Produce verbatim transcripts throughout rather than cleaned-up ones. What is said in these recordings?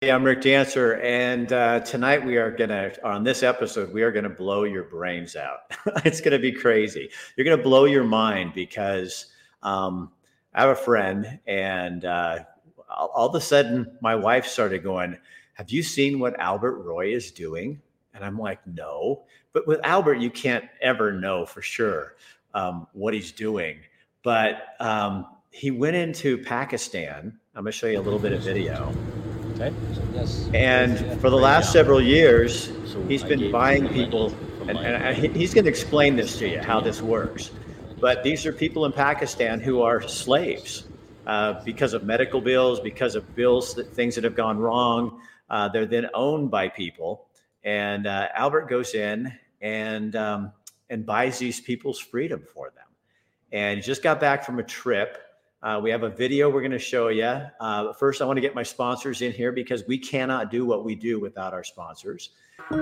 Hey, I'm Rick Dancer, and uh, tonight we are gonna, on this episode, we are gonna blow your brains out. It's gonna be crazy. You're gonna blow your mind because um, I have a friend, and uh, all, all of a sudden, my wife started going, "Have you seen what Albert Roy is doing?" And I'm like, "No," but with Albert, you can't ever know for sure um, what he's doing. But um, he went into Pakistan. I'm gonna show you a little bit of video. Okay. So yes. And yeah, for the right last now. several years, So he's I been gave buying the money people, from and, my and money. he's going to explain this to you, how this works. But these are people in Pakistan who are slaves uh, because of medical bills, because of bills, that things that have gone wrong. Uh, they're then owned by people. And uh, Albert goes in and, um, and buys these people's freedom for them. And he just got back from a trip. Uh, we have a video we're going to show you. Uh, first, I want to get my sponsors in here because we cannot do what we do without our sponsors.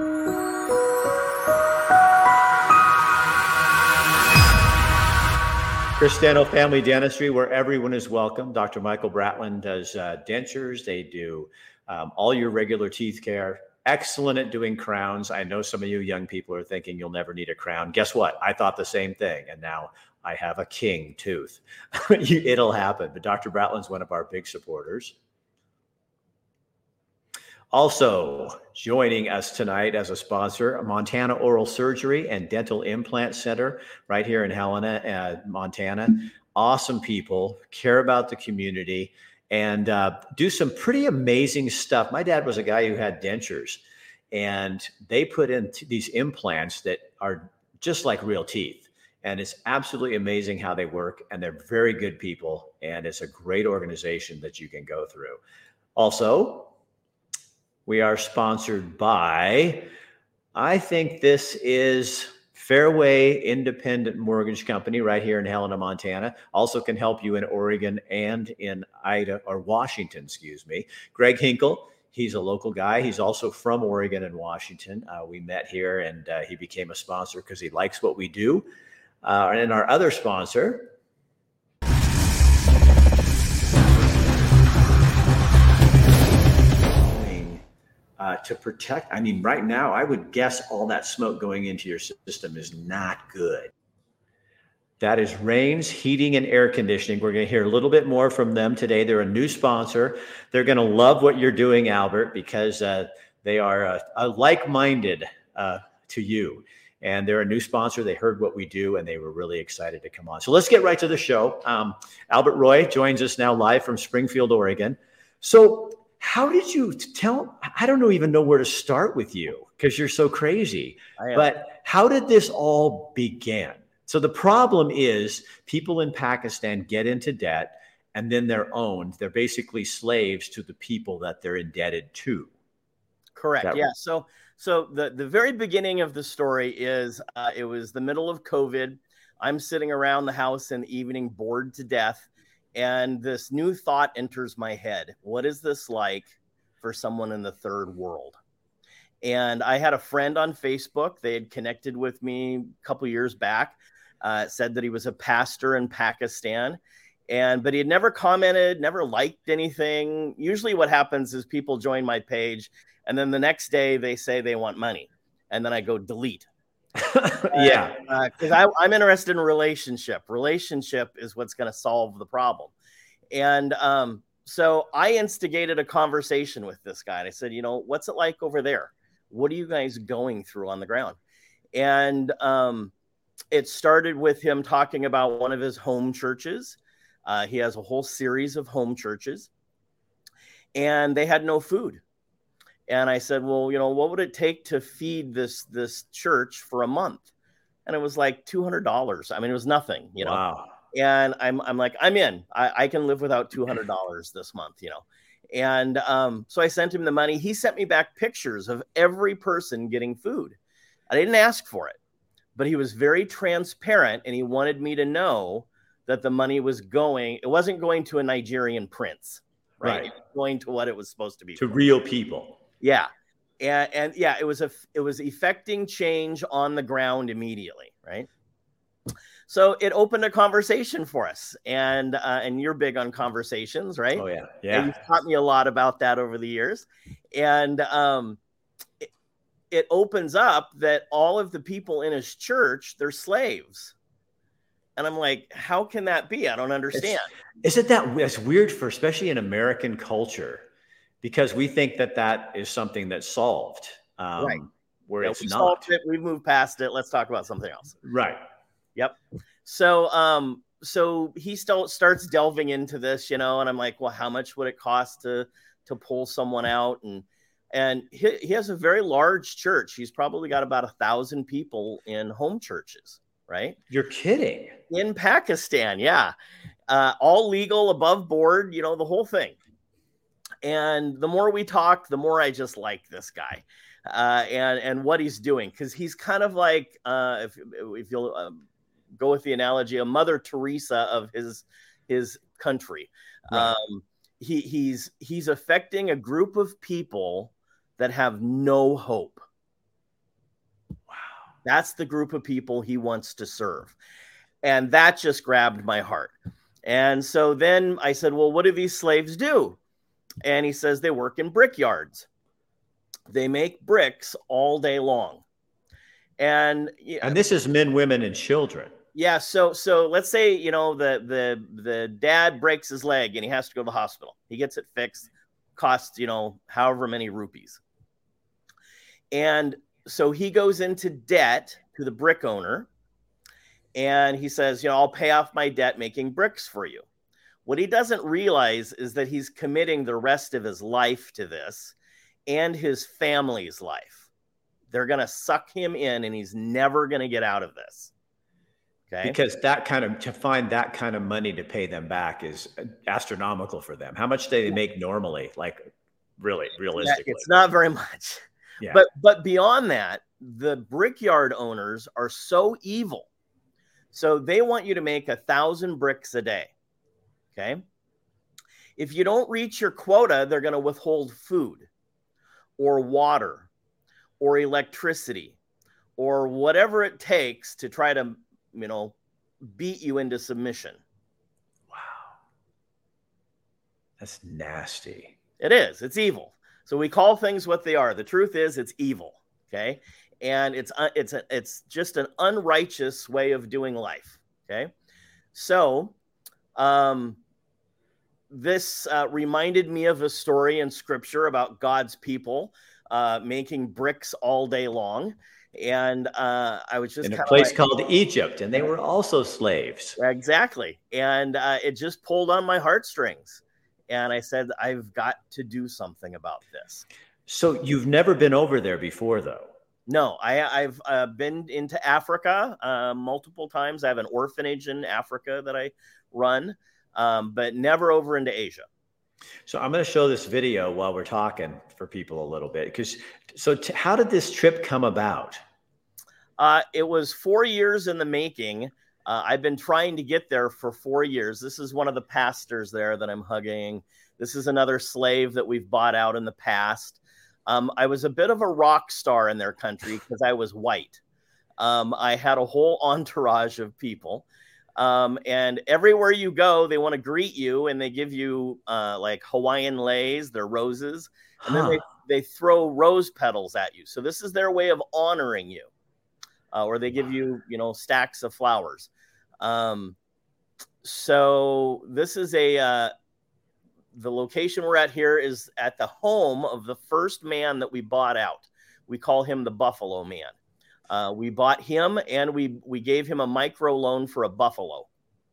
Cristiano Family Dentistry, where everyone is welcome. Doctor Michael Bratland does uh, dentures. They do um, all your regular teeth care. Excellent at doing crowns. I know some of you young people are thinking you'll never need a crown. Guess what? I thought the same thing. And now I have a king tooth. It'll happen. But Doctor Bratland's one of our big supporters. Also joining us tonight as a sponsor, Montana Oral Surgery and Dental Implant Center right here in Helena, uh, Montana. Awesome people, care about the community, and uh, do some pretty amazing stuff. My dad was a guy who had dentures, and they put in t- these implants that are just like real teeth. And it's absolutely amazing how they work, and they're very good people, and it's a great organization that you can go through. Also, we are sponsored by, I think this is Fairway Independent Mortgage Company right here in Helena, Montana. Also can help you in Oregon and in Idaho, or Washington, excuse me. Greg Hinkle, he's a local guy. He's also from Oregon and Washington. Uh, we met here, and uh, he became a sponsor because he likes what we do. Uh, and our other sponsor, Uh, to protect. I mean, right now, I would guess all that smoke going into your system is not good. That is Rains Heating and Air Conditioning. We're going to hear a little bit more from them today. They're a new sponsor. They're going to love what you're doing, Albert, because uh, they are uh, uh, like-minded uh, to you. And they're a new sponsor. They heard what we do, and they were really excited to come on. So let's get right to the show. Um, Albert Roy joins us now live from Springfield, Oregon. So how did you tell? I don't know, even know where to start with you because you're so crazy. But how did this all begin? So the problem is people in Pakistan get into debt and then they're owned. They're basically slaves to the people that they're indebted to. Correct. That yeah. right? So so the, the very beginning of the story is uh, it was the middle of COVID. I'm sitting around the house in the evening, bored to death. And this new thought enters my head. What is this like for someone in the third world? And I had a friend on Facebook. They had connected with me a couple years back, uh, said that he was a pastor in Pakistan. And but he had never commented, never liked anything. Usually what happens is people join my page, and then the next day they say they want money. And then I go delete. Yeah, because uh, I'm interested in relationship. Relationship is what's going to solve the problem. And um, so I instigated a conversation with this guy. And I said, you know, what's it like over there? What are you guys going through on the ground? And um, it started with him talking about one of his home churches. Uh, he has a whole series of home churches, and they had no food. And I said, well, you know, what would it take to feed this this church for a month? And it was like two hundred dollars. I mean, it was nothing, you know. Wow. And I'm I'm like, I'm in. I, I can live without two hundred dollars this month, you know. And um, so I sent him the money. He sent me back pictures of every person getting food. I didn't ask for it, but he was very transparent, and he wanted me to know that the money was going. It wasn't going to a Nigerian prince, right? Right. It was going to what it was supposed to be. To real people. Yeah. And, and yeah, it was a, it was effecting change on the ground immediately. Right. So it opened a conversation for us, and, uh, and you're big on conversations, right? Oh yeah. Yeah. And you've taught me a lot about that over the years. And um, it, it opens up that all of the people in his church, they're slaves. And I'm like, how can that be? I don't understand. It's, isn't that it's weird for, especially in American culture, because we think that that is something that's solved, um, right. where yeah, it's we not. Solved it, we've moved past it. Let's talk about something else. Right. Yep. So, um, so he still starts delving into this, you know, and I'm like, well, how much would it cost to, to pull someone out? And, and he, he has a very large church. He's probably got about a thousand people in home churches. Right? You're kidding. In Pakistan, yeah. Uh, all legal, above board, you know, the whole thing. And the more we talk, the more I just like this guy uh, and, and what he's doing. Because he's kind of like, uh, if, if you'll um, go with the analogy, a Mother Teresa of his, his country. Right. Um, he, he's, he's affecting a group of people that have no hope. That's the group of people he wants to serve. And that just grabbed my heart. And so then I said, well, what do these slaves do? And he says they work in brickyards. They make bricks all day long. And and this is men, women, and children. Yeah. So so let's say, you know, the the the dad breaks his leg and he has to go to the hospital. He gets it fixed, costs, you know, however many rupees. And so he goes into debt to the brick owner and he says, you know, I'll pay off my debt making bricks for you. What he doesn't realize is that he's committing the rest of his life to this and his family's life. They're going to suck him in and he's never going to get out of this. Okay. Because that kind of, to find that kind of money to pay them back is astronomical for them. How much do they make normally? Like really, realistically? Yeah, it's not very much. Yeah. But but beyond that, the brickyard owners are so evil. So they want you to make a thousand bricks a day. Okay. If you don't reach your quota, they're going to withhold food or water or electricity or whatever it takes to try to, you know, beat you into submission. Wow. That's nasty. It is. It's evil. So we call things what they are. The truth is it's evil, okay? And it's uh, it's a, it's just an unrighteous way of doing life, okay? So um, this uh, reminded me of a story in Scripture about God's people uh, making bricks all day long. And uh, I was just in a place like, called Egypt, and they were also slaves. Exactly. And uh, it just pulled on my heartstrings. And I said, I've got to do something about this. So you've never been over there before, though? No, I, I've uh, been into Africa uh, multiple times. I have an orphanage in Africa that I run, um, but never over into Asia. So I'm going to show this video while we're talking for people a little bit. Because so t- how did this trip come about? Uh, it was four years in the making. Uh, I've been trying to get there for four years. This is one of the pastors there that I'm hugging. This is another slave that we've bought out in the past. Um, I was a bit of a rock star in their country because I was white. Um, I had a whole entourage of people. Um, and everywhere you go, they want to greet you and they give you uh, like Hawaiian leis, their roses. And huh. then they, they throw rose petals at you. So this is their way of honoring you. Uh, or they give you, you know, stacks of flowers. Um, so this is a, uh, the location we're at here is at the home of the first man that we bought out. We call him the Buffalo Man. Uh, we bought him and we, we gave him a micro loan for a buffalo.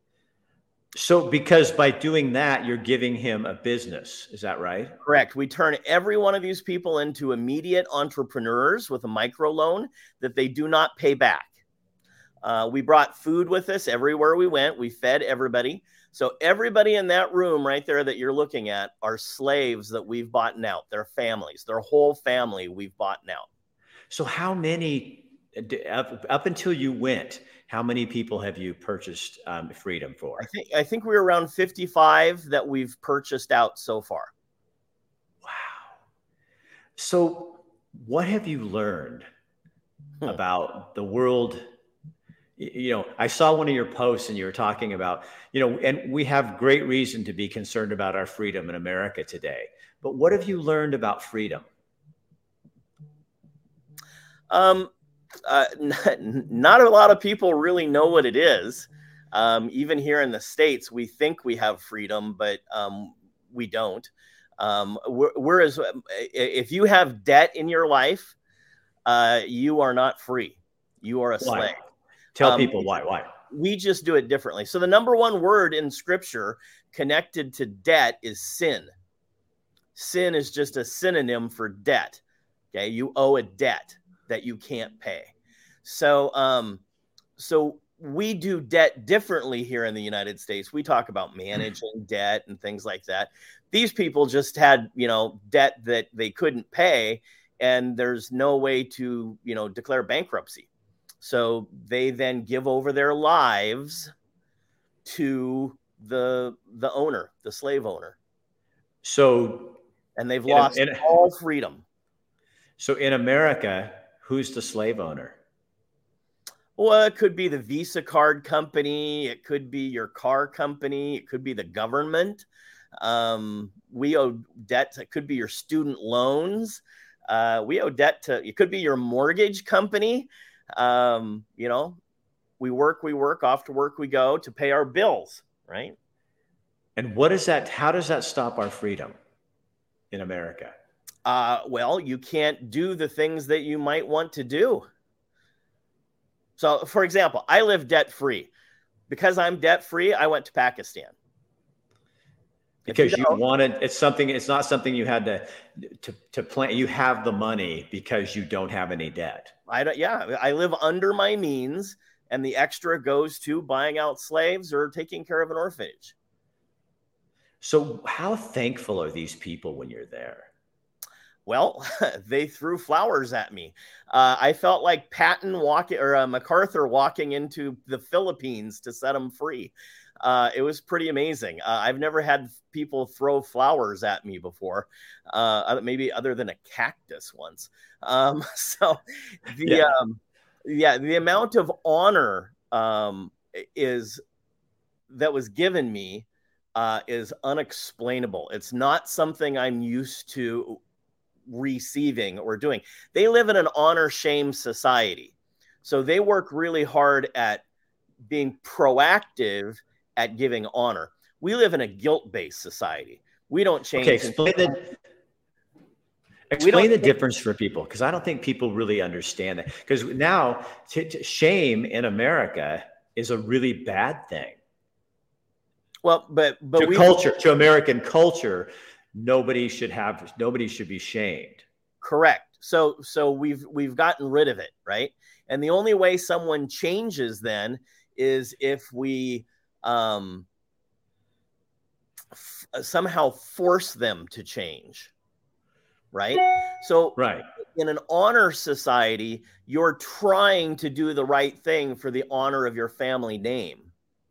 So because by doing that, you're giving him a business. Is that right? Correct. We turn every one of these people into immediate entrepreneurs with a micro loan that they do not pay back. Uh, we brought food with us everywhere we went. We fed everybody. So everybody in that room right there that you're looking at are slaves that we've bought out. Their families, their whole family we've bought out. So how many, up, up until you went, how many people have you purchased um, freedom for? I think, I think we're around fifty-five that we've purchased out so far. Wow. So what have you learned hmm. about the world? You know, I saw one of your posts and you were talking about, you know, and we have great reason to be concerned about our freedom in America today. but what have you learned about freedom? Um, uh, not, not a lot of people really know what it is. Um, even here in the States, we think we have freedom, but um, we don't. Um, whereas if you have debt in your life, uh, you are not free. You are a Why? slave. Tell um, people why. Why? We just do it differently. So the number one word in Scripture connected to debt is sin. Sin is just a synonym for debt. Okay, you owe a debt that you can't pay. So, um, so we do debt differently here in the United States. We talk about managing debt and things like that. These people just had, you know, debt that they couldn't pay, and there's no way to, you know, declare bankruptcy. So they then give over their lives to the the owner, the slave owner. So, and they've in a- lost in a- all freedom. So in America, who's the slave owner? Well, it could be the Visa card company. It could be your car company. It could be the government. Um, we owe debt. It could be your student loans. Uh, we owe debt to, it could be your mortgage company. Um, you know, we work, we work, off to work we go to pay our bills, right? And what is that? How does that stop our freedom in America? Uh, well, you can't do the things that you might want to do. So, for example, I live debt-free. Because I'm debt-free, I went to Pakistan. Because you, you wanted, it's something, it's not something you had to, to, to plan. You have the money because you don't have any debt. I don't, yeah, I live under my means, and the extra goes to buying out slaves or taking care of an orphanage. So how thankful are these people when you're there? Well, they threw flowers at me. Uh, I felt like Patton walking or uh, MacArthur walking into the Philippines to set them free. Uh, it was pretty amazing. Uh, I've never had people throw flowers at me before, uh, maybe other than a cactus once. Um, so the yeah. Um, yeah, the amount of honor um, is that was given me uh, is unexplainable. It's not something I'm used to receiving or doing. They live in an honor shame society. So they work really hard at being proactive at giving honor. We live in a guilt-based society. We don't change. Okay, explain the, explain the difference for people, because I don't think people really understand that. Because now t- t- shame in America is a really bad thing. Well, but but to we culture, to American culture, nobody should have, nobody should be shamed. Correct. So, so we've, we've gotten rid of it. Right. And the only way someone changes then is if we, um, f- somehow force them to change. Right. So right. In an honor society, you're trying to do the right thing for the honor of your family name.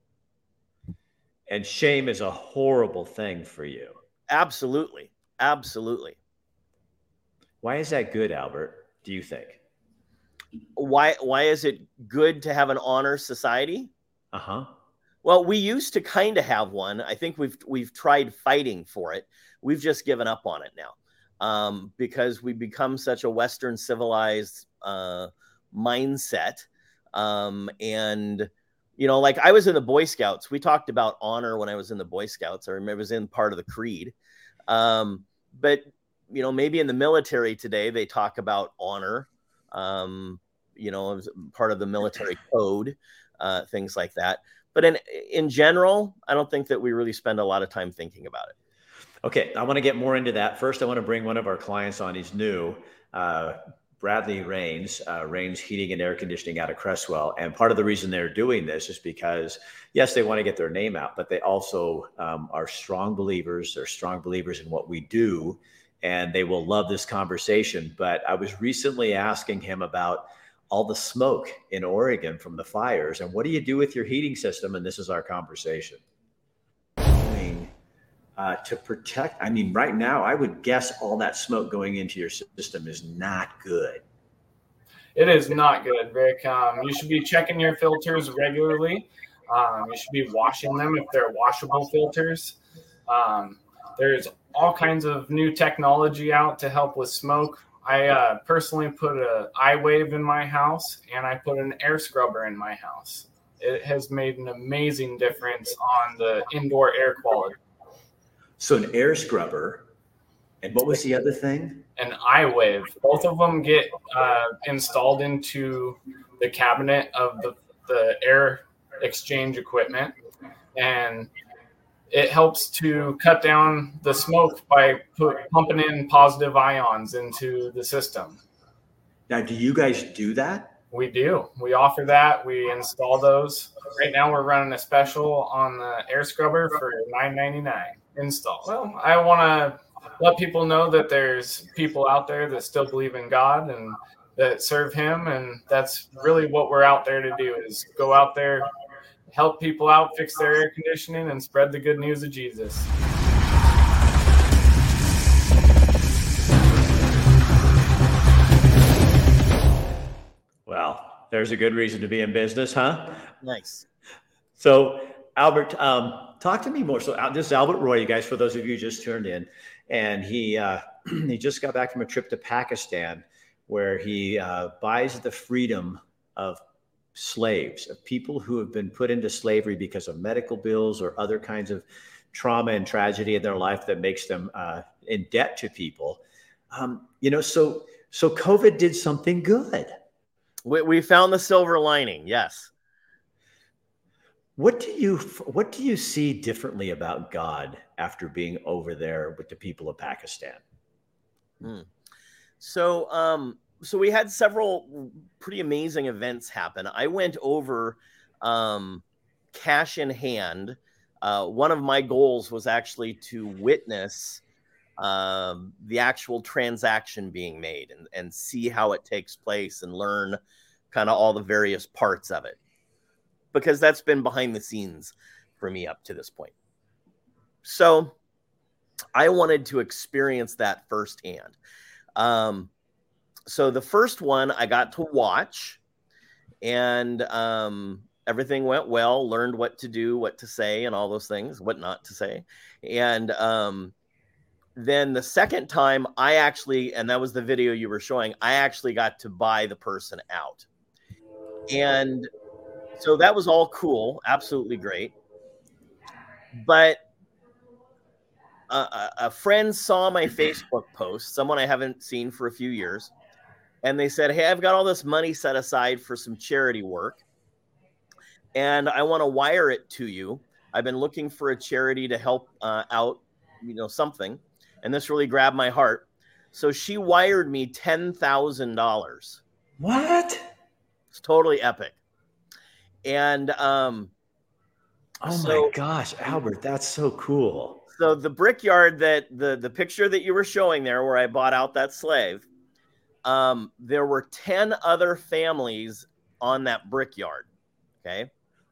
And shame is a horrible thing for you. Absolutely. Absolutely. Why is that good, Albert? Do you think? Why, why is it good to have an honor society? Uh-huh. Well, we used to kind of have one. I think we've, we've tried fighting for it. We've just given up on it now um, because we become such a Western civilized uh, mindset. Um, and, you know, like I was in the Boy Scouts. We talked about honor when I was in the Boy Scouts. I remember it was in part of the creed. Um, but, you know, maybe in the military today, they talk about honor, um, you know, as part of the military code, uh, things like that. But in, in general, I don't think that we really spend a lot of time thinking about it. Okay. I want to get more into that. First, I want to bring one of our clients on. He's new, uh, Bradley Rains, uh, Rains Heating and Air Conditioning out of Cresswell. And part of the reason they're doing this is because, yes, they want to get their name out, but they also um, are strong believers. They're strong believers in what we do, and they will love this conversation. But I was recently asking him about all the smoke in Oregon from the fires, and what do you do with your heating system? And this is our conversation. Uh, to protect, I mean, right now, I would guess all that smoke going into your system is not good. It is not good, Rick. Um, you should be checking your filters regularly. Um, you should be washing them if they're washable filters. Um, there's all kinds of new technology out to help with smoke. I uh, personally put a iWave in my house, and I put an air scrubber in my house. It has made an amazing difference on the indoor air quality. So an air scrubber, and what was the other thing? An iWave. Both of them get uh, installed into the cabinet of the, the air exchange equipment, and it helps to cut down the smoke by put, pumping in positive ions into the system. Now, do you guys do that? We do. We offer that. We install those. Right now, we're running a special on the air scrubber for nine ninety-nine install. Well, I want to let people know that there's people out there that still believe in God and that serve Him, and that's really what we're out there to do, is go out there, help people out, fix their air conditioning, and spread the good news of Jesus. Well, there's a good reason to be in business, huh? Nice. So, Albert, um, talk to me more. So, uh, this is Albert Roy, you guys, for those of you who just turned in, and he uh, he just got back from a trip to Pakistan, where he uh, buys the freedom of slaves, of people who have been put into slavery because of medical bills or other kinds of trauma and tragedy in their life that makes them uh, in debt to people. Um, you know, so so COVID did something good. We, we found the silver lining. Yes. What do you what do you see differently about God after being over there with the people of Pakistan? Hmm. So, um, so we had several pretty amazing events happen. I went over um, cash in hand. Uh, one of my goals was actually to witness um, the actual transaction being made and, and see how it takes place and learn kind of all the various parts of it, because that's been behind the scenes for me up to this point. So I wanted to experience that firsthand. Um, So the first one I got to watch, and um, everything went well, learned what to do, what to say, and all those things, what not to say. And um, then the second time I actually, and that was the video you were showing, I actually got to buy the person out. And so that was all cool, absolutely great. But a, a friend saw my Facebook post, someone I haven't seen for a few years, and they said, hey, I've got all this money set aside for some charity work, and I want to wire it to you. I've been looking for a charity to help uh, out, you know, something, and this really grabbed my heart. So she wired me ten thousand dollars. What? It's totally epic. And um, oh so, my gosh, Albert, that's so cool. So the brickyard that the the picture that you were showing there, where I bought out that slave, um, there were ten other families on that brickyard. Okay.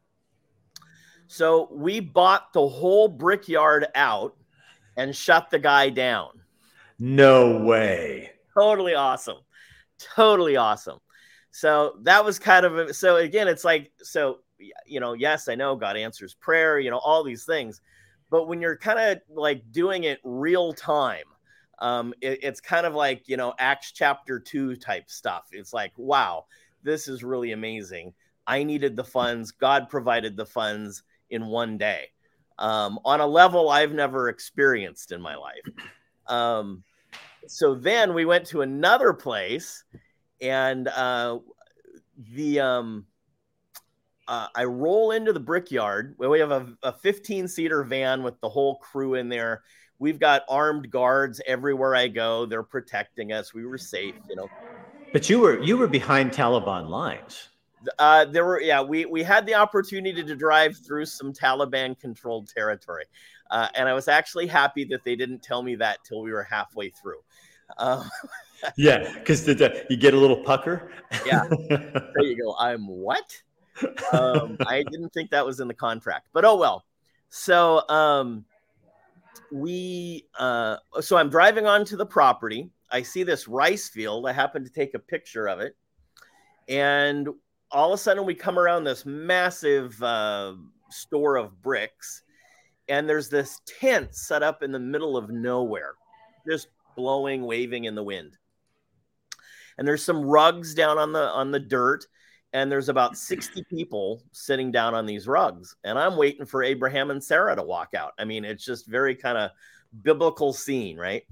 So we bought the whole brickyard out and shut the guy down. No way. Totally awesome. Totally awesome. So that was kind of, a, so again, it's like, so, you know, yes, I know God answers prayer, you know, all these things, but when you're kind of like doing it real time, um, it, it's kind of like, you know, Acts chapter two type stuff. It's like, wow, this is really amazing. I needed the funds. God provided the funds in one day, um, on a level I've never experienced in my life. Um, so then we went to another place, and uh, the um, uh, I roll into the brickyard where we have a, a fifteen seater van with the whole crew in there. We've got armed guards everywhere I go. They're protecting us. We were safe, you know. But you were you were behind Taliban lines. Uh, there were, yeah, we, we had the opportunity to drive through some Taliban controlled territory. Uh, and I was actually happy that they didn't tell me that till we were halfway through. Uh, yeah. Cause the, the, you get a little pucker. Yeah. There you go. I'm what? Um, I didn't think that was in the contract, but oh, well. So, um, we, uh, so I'm driving onto the property. I see this rice field. I happen to take a picture of it, and all of a sudden we come around this massive uh, store of bricks, And there's this tent set up in the middle of nowhere, just blowing, waving in the wind. And there's some rugs down on the on the dirt, and there's about sixty people sitting down on these rugs. And I'm waiting for Abraham and Sarah to walk out. I mean, it's just very kind of biblical scene, right?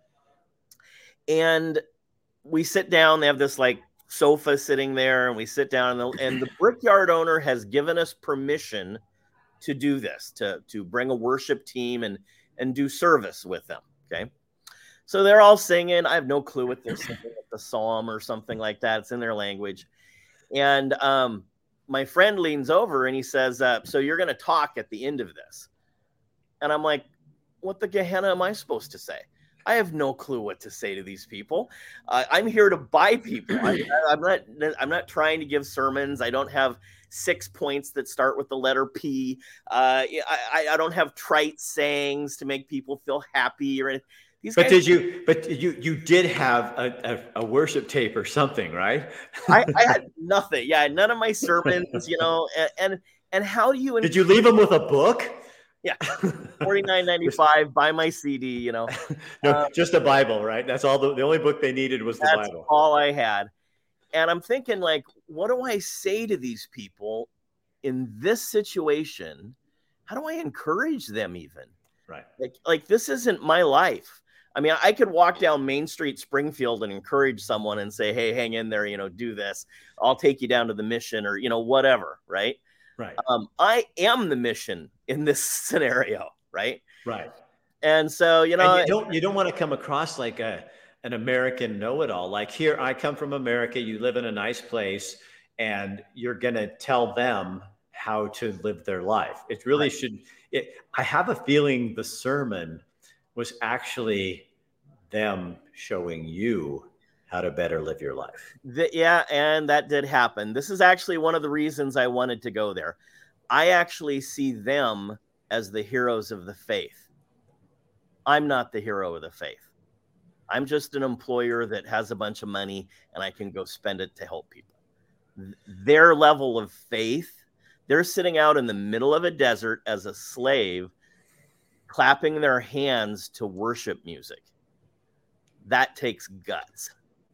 And we sit down. They have this like sofa sitting there, and we sit down, and the, and the brickyard owner has given us permission to do this, to, to bring a worship team and, and do service with them. Okay. So they're all singing. I have no clue what they're singing, the psalm or something like that. It's in their language. And um, my friend leans over and he says, uh, so you're going to talk at the end of this. And I'm like, what the Gehenna am I supposed to say? I have no clue what to say to these people. Uh, I'm here to buy people. I, I'm not, I'm not trying to give sermons. I don't have six points that start with the letter P. Uh, I, I don't have trite sayings to make people feel happy or anything. These but guys, did you? But you you did have a, a, a worship tape or something, right? I, I had nothing. Yeah, none of my sermons. You know, and and, and how do you? Did you leave them with a book? Yeah, forty-nine ninety-five. Buy my C D. You know, no, um, just a Bible, right? That's all. The, the only book they needed was the that's Bible. All I had. And I'm thinking, like, what do I say to these people in this situation? How do I encourage them even? Right. Like, like this isn't my life. I mean, I could walk down Main Street, Springfield, and encourage someone and say, hey, hang in there, you know, do this. I'll take you down to the mission or, you know, whatever. Right. Right. Um, I am the mission in this scenario. Right. Right. And so, you know, and you don't, you don't want to come across like a, an American know-it-all. Like, here, I come from America. You live in a nice place, and you're going to tell them how to live their life. It really right. should. It, I have a feeling the sermon was actually them showing you how to better live your life. The, yeah, and that did happen. This is actually one of the reasons I wanted to go there. I actually see them as the heroes of the faith. I'm not the hero of the faith. I'm just an employer that has a bunch of money and I can go spend it to help people. Their level of faith, they're sitting out in the middle of a desert as a slave, clapping their hands to worship music. That takes guts.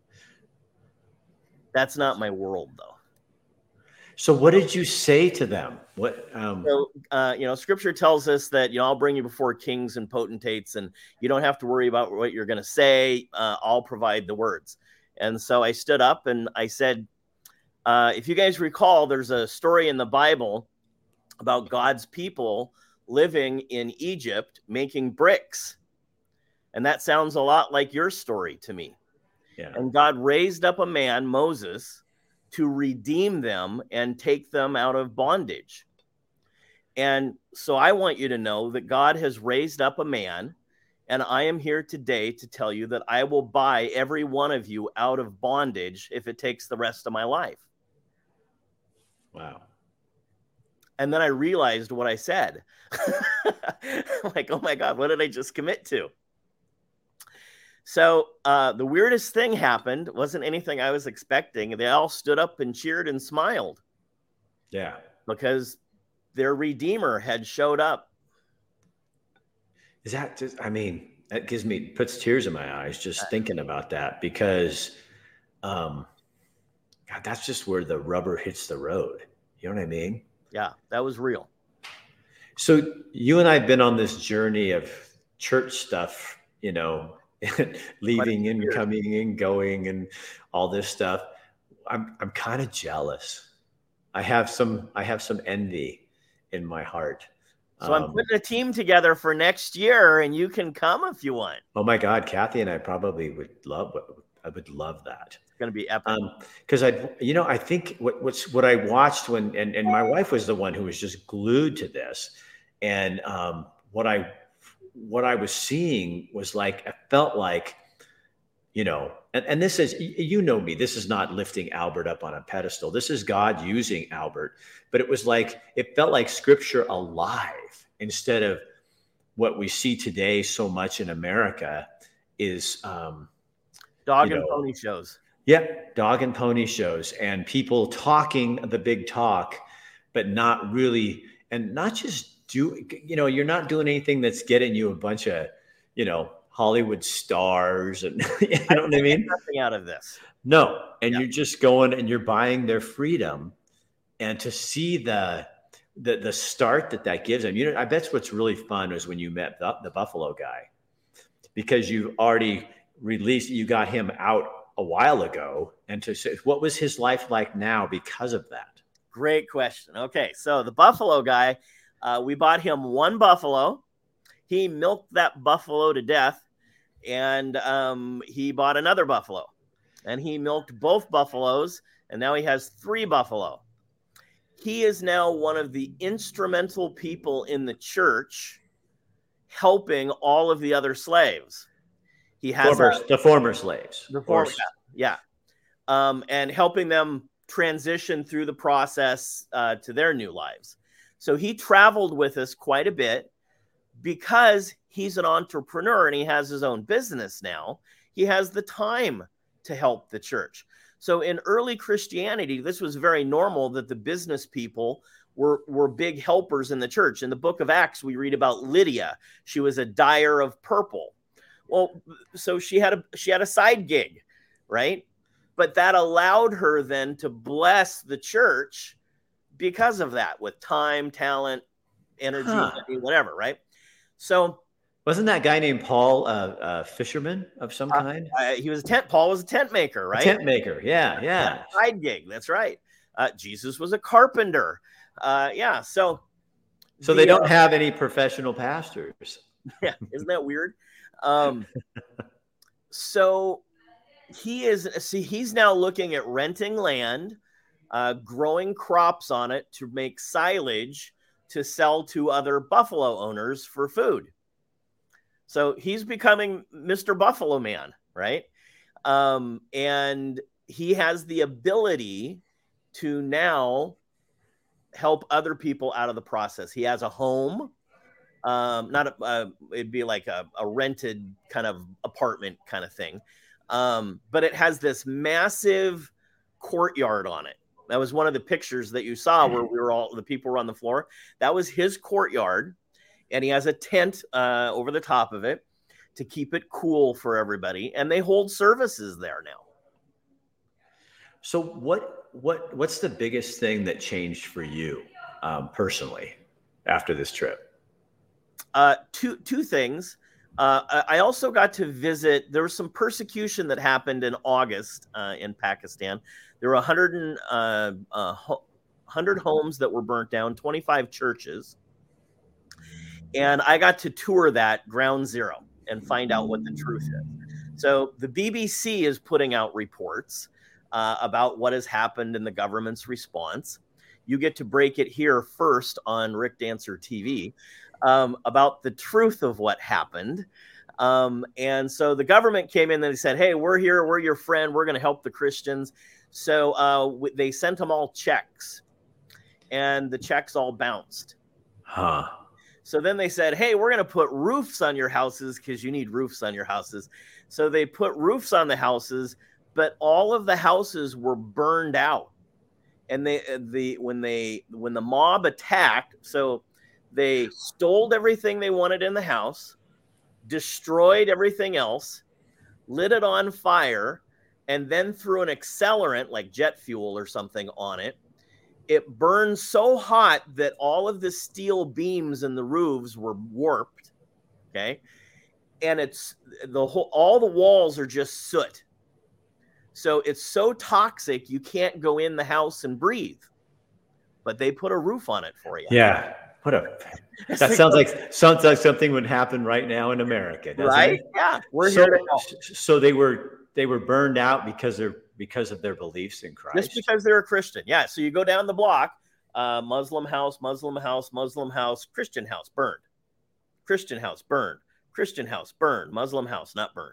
That's not my world, though. So what did you say to them? What, um... So, uh, you know, scripture tells us that, you know, I'll bring you before kings and potentates, and you don't have to worry about what you're going to say. Uh, I'll provide the words. And so I stood up and I said, uh, if you guys recall, there's a story in the Bible about God's people living in Egypt making bricks. And that sounds a lot like your story to me. Yeah. And God raised up a man, Moses, to redeem them and take them out of bondage. And so I want you to know that God has raised up a man, and I am here today to tell you that I will buy every one of you out of bondage if it takes the rest of my life. Wow. And then I realized what I said. Like, oh my God, what did I just commit to? So uh, the weirdest thing happened. Wasn't anything I was expecting. They all stood up and cheered and smiled. Yeah. Because their Redeemer had showed up. Is that just, I mean, that gives me, puts tears in my eyes just thinking about that, because um, God, that's just where the rubber hits the road. You know what I mean? Yeah, that was real. So you and I have been on this journey of church stuff, you know, leaving and coming and going and all this stuff. I'm I'm kind of jealous. I have some I have some envy in my heart. So um, I'm putting a team together for next year, and you can come if you want. Oh my God, Kathy and I probably would love. I would love that. It's going to be epic. Because um, I, you know, I think what what's what I watched when and and my wife was the one who was just glued to this, and um, what I. what I was seeing was like, I felt like, you know, and, and this is, you know me, this is not lifting Albert up on a pedestal. This is God using Albert, but it was like, it felt like scripture alive instead of what we see today so much in America is, um, dog and know, pony shows. Yeah. Dog and pony shows and people talking the big talk, but not really, and not just do, you know, you're not doing anything that's getting you a bunch of, you know, Hollywood stars and you know what I mean? Nothing out of this. No. And Yeah. you're just going and you're buying their freedom, and to see the, the, the start that that gives them, you know, I bet what's really fun was when you met the, the Buffalo guy, because you've already released, you got him out a while ago. And to say, what was his life like now because of that? Great question. Okay. So the Buffalo guy, uh, we bought him one buffalo. He milked that buffalo to death, and um, he bought another buffalo, and he milked both buffaloes, and now he has three buffalo. He is now one of the instrumental people in the church helping all of the other slaves. He has Former, a, the former slaves. the former, yeah, um, and helping them transition through the process uh, to their new lives. So he traveled with us quite a bit because he's an entrepreneur and he has his own business now. He has the time to help the church. So in early Christianity, this was very normal that the business people were, were big helpers in the church. In the book of Acts, we read about Lydia. She was a dyer of purple. Well, so she had a she had a side gig, right? But that allowed her then to bless the church because of that, with time, talent, energy, Huh. whatever, right? So wasn't that guy named Paul uh, a fisherman of some kind? Uh, he was a tent. Paul was a tent maker, right? A tent maker. Yeah, yeah. Side gig. That's right. Uh, Jesus was a carpenter. Uh, yeah. So, So the, they don't uh, have any professional pastors. Yeah, isn't that weird? Um, so he is. See, he's now looking at renting land, uh, growing crops on it to make silage to sell to other buffalo owners for food. So he's becoming Mister Buffalo Man, right? Um, and he has the ability to now help other people out of the process. He has a home, um, not a, uh, it'd be like a, a rented kind of apartment kind of thing. Um, but it has this massive courtyard on it. That was one of the pictures that you saw where we were all, the people were on the floor. That was his courtyard. And he has a tent uh, over the top of it to keep it cool for everybody. And they hold services there now. So what what what's the biggest thing that changed for you um, personally after this trip? Uh, two two things. Uh, I also got to visit. There was some persecution that happened in August uh, in Pakistan. There were one hundred, uh, uh, one hundred homes that were burnt down, twenty-five churches. And I got to tour that ground zero and find out what the truth is. So the B B C is putting out reports uh, about what has happened in the government's response. You get to break it here first on Rick Dancer T V um, about the truth of what happened. Um, and so the government came in and they said, hey, we're here. We're your friend. We're going to help the Christians. So uh, w- they sent them all checks, and the checks all bounced. Huh. So then they said, hey, we're going to put roofs on your houses because you need roofs on your houses. So they put roofs on the houses, but all of the houses were burned out. And they, the, when they, when the mob attacked, so they stole everything they wanted in the house, destroyed everything else, lit it on fire, and then threw an accelerant like jet fuel or something on it. It burned so hot that all of the steel beams in the roofs were warped. Okay. And it's the whole, all the walls are just soot. So it's so toxic, you can't go in the house and breathe, but they put a roof on it for you. Yeah. What a, that sounds like, sounds like something would happen right now in America. Doesn't Right? it? Yeah. We're so, here to help. so they were, they were burned out because they're, because of their beliefs in Christ. Just because they're a Christian. Yeah. So you go down the block, uh, Muslim house, Muslim house, Muslim house, Christian house burned. Christian house burned. Christian house burned. Muslim house not burned.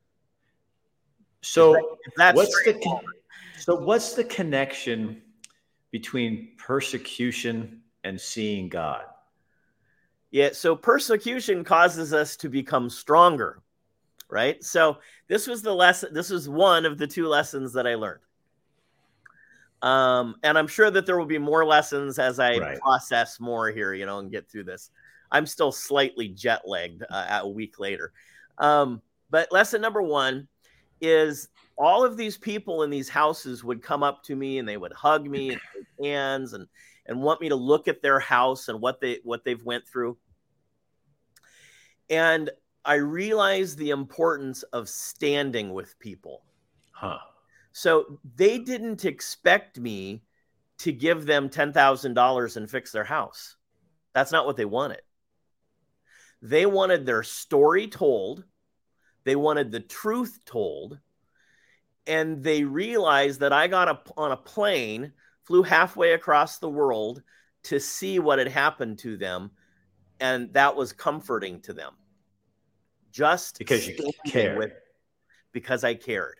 So If that's what's the, so what's the connection between persecution and seeing God? Yeah. So persecution causes us to become stronger. Right. So this was the lesson. This was one of the two lessons that I learned. Um, and I'm sure that there will be more lessons as I Right. process more here, you know, and get through this. I'm still slightly jet lagged uh, a week later. Um, but lesson number one is all of these people in these houses would come up to me and they would hug me and shake hands and, and want me to look at their house and what they, what they've went through. And I realized the importance of standing with people. Huh. So they didn't expect me to give them ten thousand dollars and fix their house. That's not what they wanted. They wanted their story told. They wanted the truth told. And they realized that I got a, on a plane, flew halfway across the world to see what had happened to them. And that was comforting to them. Just Because you cared. with, because I cared.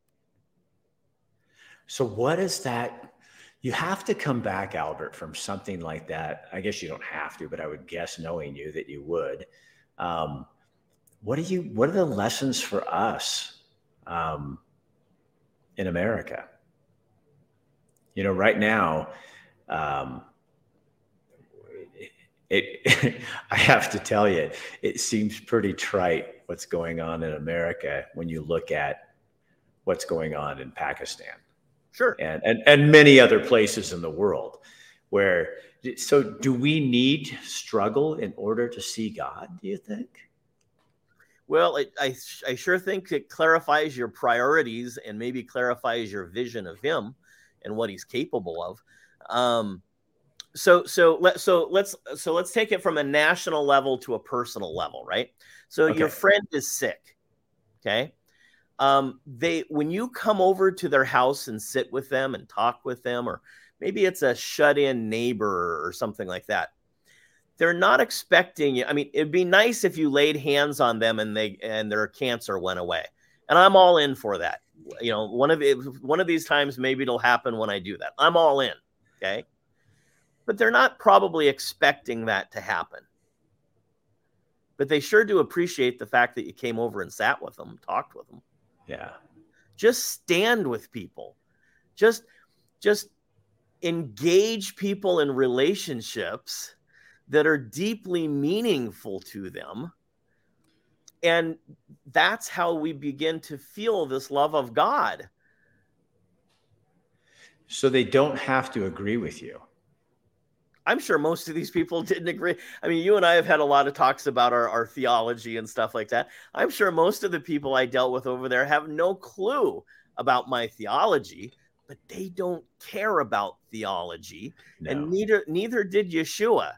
So what is that? You have to come back, Albert, from something like that. I guess you don't have to, but I would guess, knowing you, that you would. Um, what do you? What are the lessons for us um, in America? You know, right now, um, it, it I have to tell you, it seems pretty trite what's going on in America when you look at what's going on in Pakistan. Sure. And, and and many other places in the world where, so do we need struggle in order to see God, do you think? Well, it, I, I sure think it clarifies your priorities and maybe clarifies your vision of him and what he's capable of. Um, so, so let, so let's, so let's take it from a national level to a personal level, right? So Okay. Your friend is sick. Okay. Um, they, when you come over to their house and sit with them and talk with them, or maybe it's a shut-in neighbor or something like that, they're not expecting you. I mean, it'd be nice if you laid hands on them and they, and their cancer went away. And I'm all in for that. You know, one of it, one of these times, maybe it'll happen when I do that. I'm all in. Okay. But they're not probably expecting that to happen. But they sure do appreciate the fact that you came over and sat with them, talked with them. Yeah. Just stand with people. Just, just engage people in relationships that are deeply meaningful to them. And that's how we begin to feel this love of God. So they don't have to agree with you. I'm sure most of these people didn't agree. I mean, you and I have had a lot of talks about our, our theology and stuff like that. I'm sure most of the people I dealt with over there have no clue about my theology, but they don't care about theology. No. And neither, neither did Yeshua.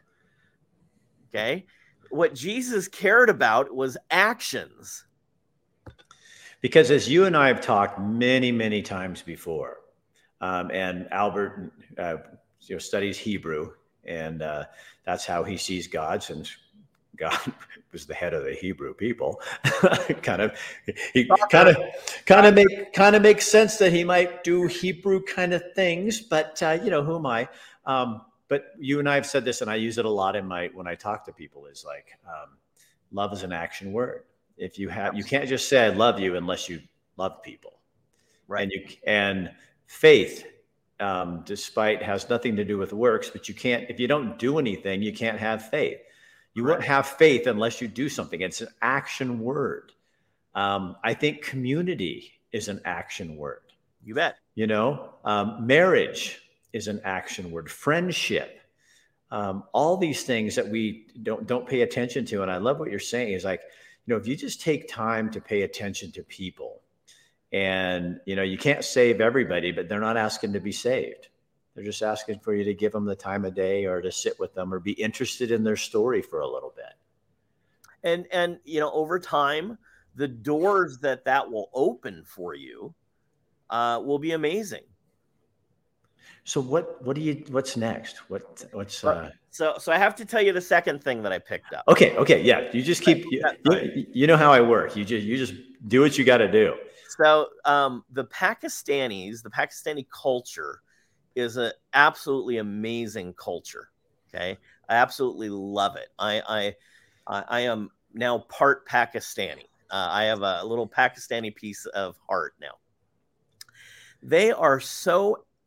Okay. What Jesus cared about was actions. Because as you and I have talked many, many times before, um, and Albert, uh, you know, studies Hebrew, and uh, that's how he sees God, since God was the head of the Hebrew people. kind of, he kind of, kind of make, kind of makes sense that he might do Hebrew kind of things. But uh, you know, who am I? Um, but you and I have said this, and I use it a lot in my when I talk to people. Is like, um, love is an action word. If you have, you can't just say I love you unless you love people, Right? And you and faith. Um, despite has nothing to do with works, but you can't, if you don't do anything, you can't have faith. You Right. won't have faith unless you do something. It's an action word. Um, I think community is an action word. You bet. You know, um, marriage is an action word. Friendship, um, all these things that we don't don't pay attention to. And I love what you're saying is like, you know, if you just take time to pay attention to people. And, you know, you can't save everybody, but they're not asking to be saved. They're just asking for you to give them the time of day or to sit with them or be interested in their story for a little bit. And, and, you know, over time, the doors that that will open for you uh, will be amazing. So what, what do you, what's next? What, what's, uh, so, so I have to tell you the second thing that I picked up. okay. Okay. Yeah. You just keep, you, you, you know how I work. You just, you just do what you got to do. So um, the Pakistanis, the Pakistani culture is an absolutely amazing culture. Okay. I absolutely love it. I, I, I am now part Pakistani. Uh, I have a little Pakistani piece of heart now. They are so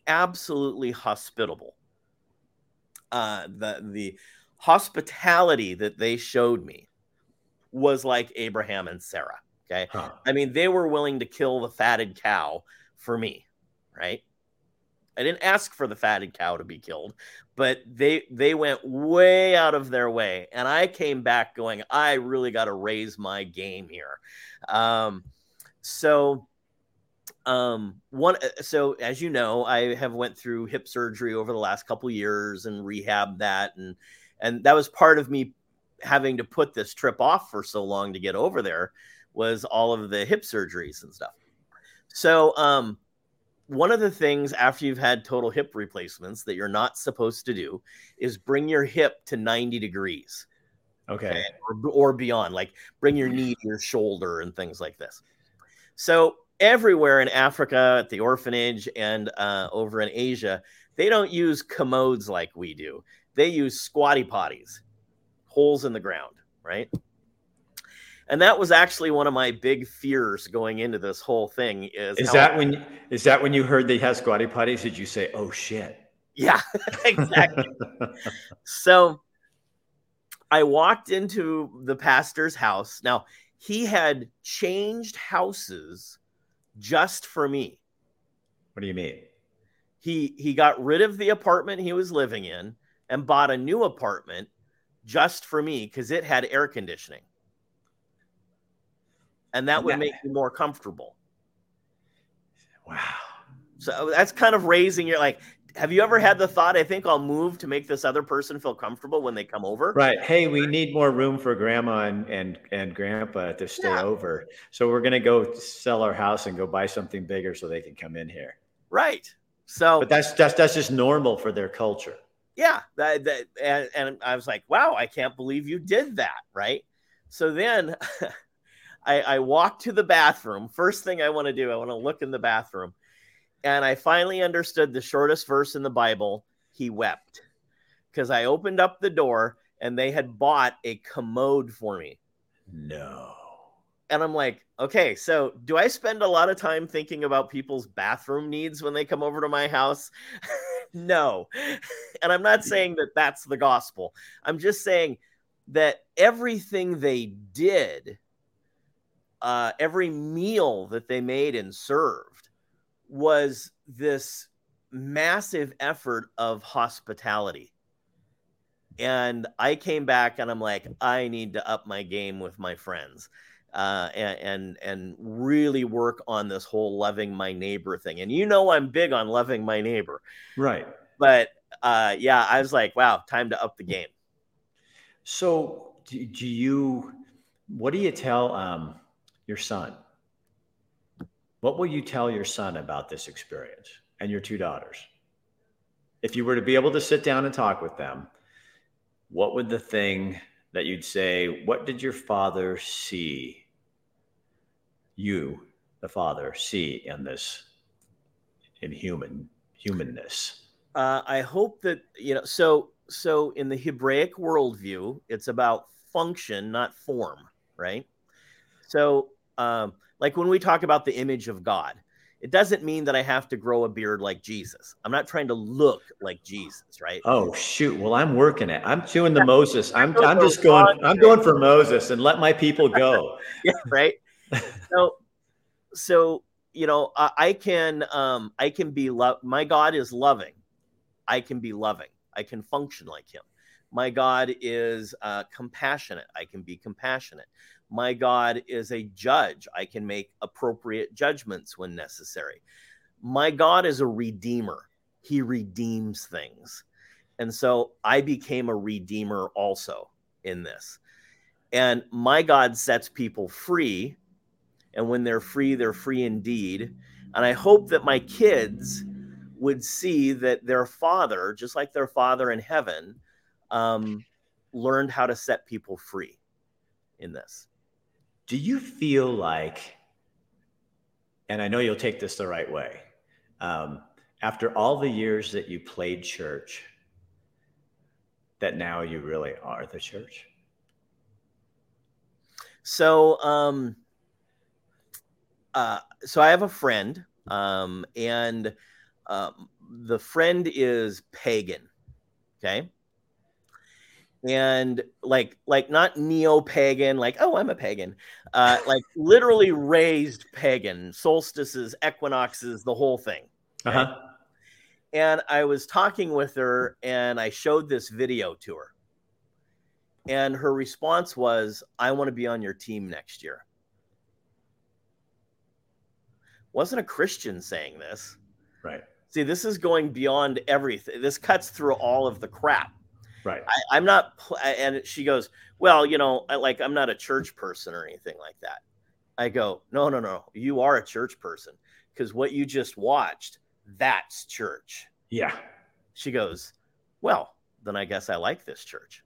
absolutely hospitable. Uh, the the hospitality that they showed me was like Abraham and Sarah. Okay, Huh. I mean, they were willing to kill the fatted cow for me, right? I didn't ask for the fatted cow to be killed, but they they went way out of their way, and I came back going, I really got to raise my game here. Um, so, um, one, so as you know, I have went through hip surgery over the last couple years and rehab that, and and that was part of me having to put this trip off for so long to get over there, was all of the hip surgeries and stuff. So, um. One of the things after you've had total hip replacements that you're not supposed to do is bring your hip to ninety degrees. Okay. Or, or beyond, like bring your knee to your shoulder and things like this. So everywhere in Africa, at the orphanage, and uh, over in Asia, they don't use commodes like we do. They use squatty potties, holes in the ground, right? And that was actually one of my big fears going into this whole thing. Is is how, that when is that when you heard they had squatty potties? Did you say, "Oh shit"? Yeah, exactly. So I walked into the pastor's house. Now, he had changed houses just for me. What do you mean? He he got rid of the apartment he was living in and bought a new apartment just for me because it had air conditioning. And that would make me more comfortable. Wow. So that's kind of raising your, like, have you ever had the thought, I think I'll move to make this other person feel comfortable when they come over? Right. Hey, we need more room for grandma and and, and grandpa to stay Yeah. over. So we're going to go sell our house and go buy something bigger so they can come in here. Right. So, but that's that's that's just normal for their culture. Yeah. That, that, and, and I was like, wow, I can't believe you did that. Right. So then I, I walked to the bathroom. First thing I want to do, I want to look in the bathroom. And I finally understood the shortest verse in the Bible. He wept. Because I opened up the door and they had bought a commode for me. No. And I'm like, okay, so do I spend a lot of time thinking about people's bathroom needs when they come over to my house? No. And I'm not saying that that's the gospel. I'm just saying that everything they did, Uh, every meal that they made and served was this massive effort of hospitality. And I came back and I'm like, I need to up my game with my friends uh, and, and, and really work on this whole loving my neighbor thing. And you know, I'm big on loving my neighbor. Right. But uh, yeah, I was like, wow, time to up the game. So do, do you, what do you tell, um, your son? What will you tell your son about this experience and your two daughters? If you were to be able to sit down and talk with them, what would the thing that you'd say, what did your father see, you, the father, see in this, in human, humanness? Uh, I hope that, you know, so, so in the Hebraic worldview, it's about function, not form, right? So, Um, like when we talk about the image of God, it doesn't mean that I have to grow a beard like Jesus. I'm not trying to look like Jesus, right? Oh shoot! Well, I'm working it. I'm doing the Moses. I'm I'm just going. I'm going for Moses and let my people go. Yeah, right. So, so you know, I, I can um, I can be love. My God is loving. I can be loving. I can function like Him. My God is uh, compassionate. I can be compassionate. My God is a judge. I can make appropriate judgments when necessary. My God is a redeemer. He redeems things. And so I became a redeemer also in this. And my God sets people free. And when they're free, they're free indeed. And I hope that my kids would see that their father, just like their father in heaven, um, learned how to set people free in this. Do you feel like, and I know you'll take this the right way, um, after all the years that you played church, that now you really are the church? So, um, uh, so I have a friend, um, and um, the friend is pagan. Okay. And like, like not neo-pagan, like, oh, I'm a pagan, uh, like literally raised pagan, solstices, equinoxes, the whole thing. Okay? Uh-huh. And I was talking with her and I showed this video to her. And her response was, I want to be on your team next year. Wasn't a Christian saying this. Right. See, this is going beyond everything. This cuts through all of the crap. Right. I, I'm not, and she goes, well, you know, I, like, I'm not a church person or anything like that. I go, no, no, no. You are a church person because what you just watched, that's church. Yeah. She goes, well, then I guess I like this church.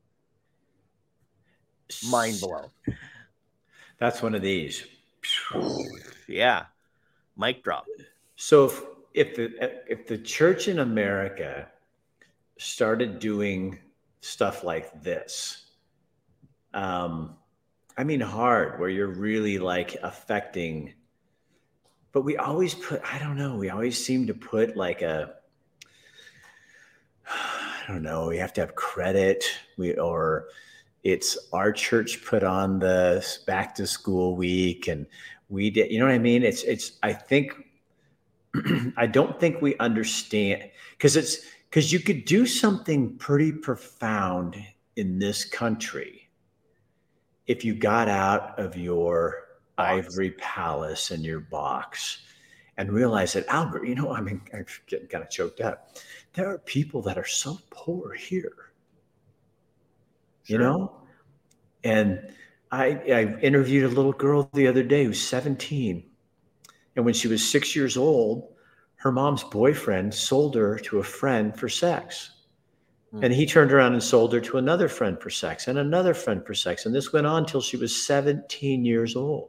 Mind blown. That's one of these. Yeah. Mic drop. So if, if the, if the church in America started doing stuff like this, um, I mean, hard, where you're really like affecting, but we always put, I don't know, we always seem to put like a, I don't know, we have to have credit, we, or it's our church put on the back to school week and we did, you know what I mean? It's, it's, I think, I don't think we understand, because it's, because you could do something pretty profound in this country if you got out of your ivory palace and your box and realized that, Albert, you know, I mean, I'm getting kind of choked up. There are people that are so poor here, you know? And I, I interviewed a little girl the other day who's seventeen. And when she was six years old, her mom's boyfriend sold her to a friend for sex. Mm. And he turned around and sold her to another friend for sex and another friend for sex. And this went on till she was seventeen years old.